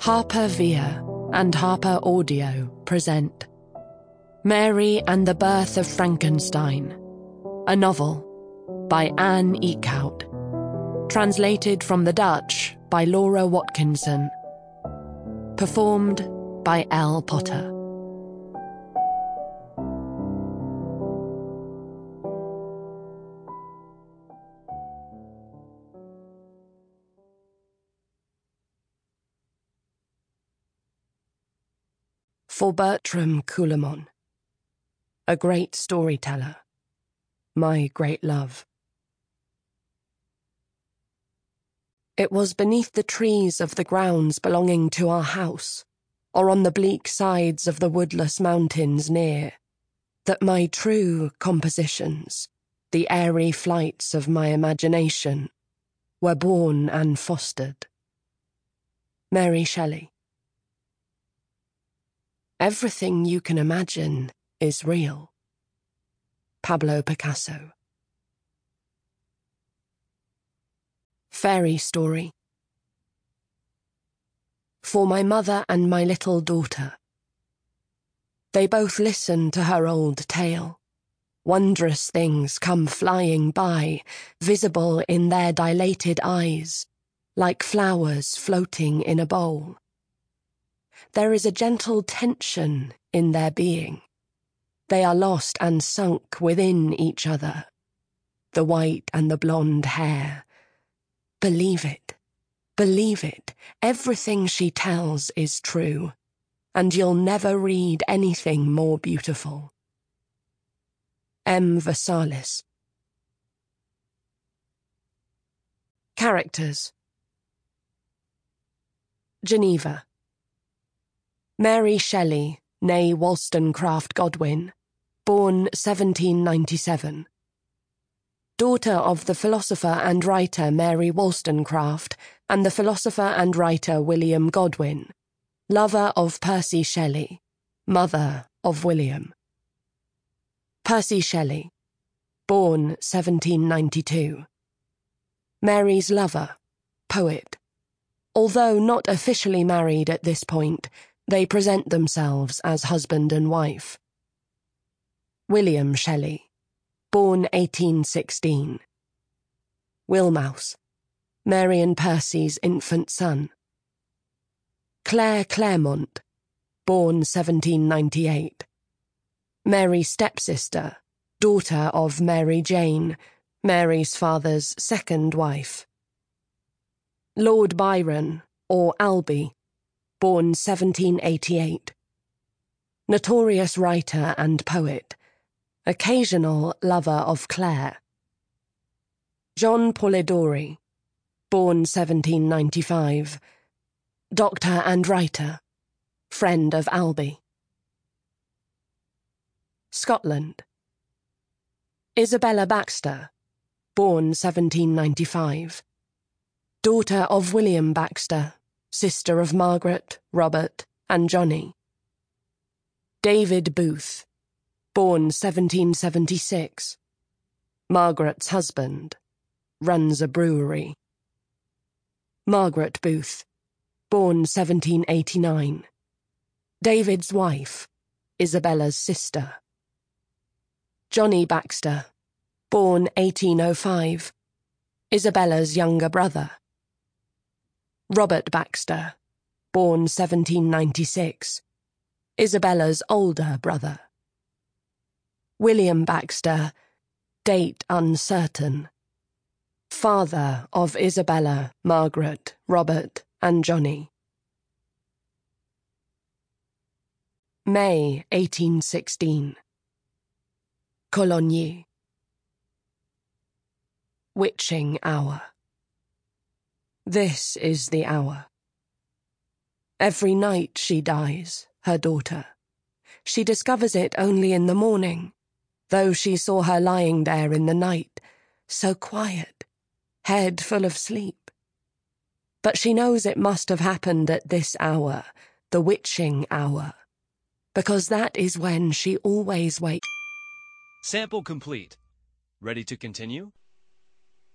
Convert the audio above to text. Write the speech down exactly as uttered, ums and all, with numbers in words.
Harper Via and Harper Audio present Mary and the Birth of Frankenstein, a novel by Anne Eekhout, translated from the Dutch by Laura Watkinson, performed by Elle Potter. For Bertram Coulomon, a great storyteller, my great love. It was beneath the trees of the grounds belonging to our house, or on the bleak sides of the woodless mountains near, that my true compositions, the airy flights of my imagination, were born and fostered. Mary Shelley. Everything you can imagine is real. Pablo Picasso. Fairy Story. For my mother and my little daughter. They both listen to her old tale. Wondrous things come flying by, visible in their dilated eyes, like flowers floating in a bowl. There is a gentle tension in their being. They are lost and sunk within each other. The white and the blonde hair. Believe it, believe it, everything she tells is true, and you'll never read anything more beautiful. M. Versailles. Characters. Geneva. Mary Shelley, née Wollstonecraft Godwin, born seventeen ninety-seven. Daughter of the philosopher and writer Mary Wollstonecraft and the philosopher and writer William Godwin, lover of Percy Shelley, mother of William. Percy Shelley, born seventeen ninety-two. Mary's lover, poet. Although not officially married at this point, they present themselves as husband and wife. William Shelley, born eighteen sixteen. Wilmouse, Mary and Percy's infant son. Claire Clairmont, born seventeen ninety-eight. Mary's stepsister, daughter of Mary Jane, Mary's father's second wife. Lord Byron, or Albee, born seventeen eighty-eight. Notorious writer and poet, occasional lover of Claire. John Polidori, born seventeen ninety-five. Doctor and writer, friend of Albee. Scotland. Isabella Baxter, born seventeen ninety-five. Daughter of William Baxter, sister of Margaret, Robert, and Johnny. David Booth, born seventeen seventy-six. Margaret's husband, runs a brewery. Margaret Booth, born seventeen eighty-nine. David's wife, Isabella's sister. Johnny Baxter, born eighteen oh five. Isabella's younger brother. Robert Baxter, born seventeen ninety-six, Isabella's older brother. William Baxter, date uncertain, father of Isabella, Margaret, Robert, and Johnny. May eighteen sixteen. Cologny. Witching hour. This is the hour. Every night she dies, her daughter. She discovers it only in the morning, though she saw her lying there in the night, so quiet, head full of sleep. But she knows it must have happened at this hour, the witching hour, because that is when she always wakes. Sample complete. Ready to continue?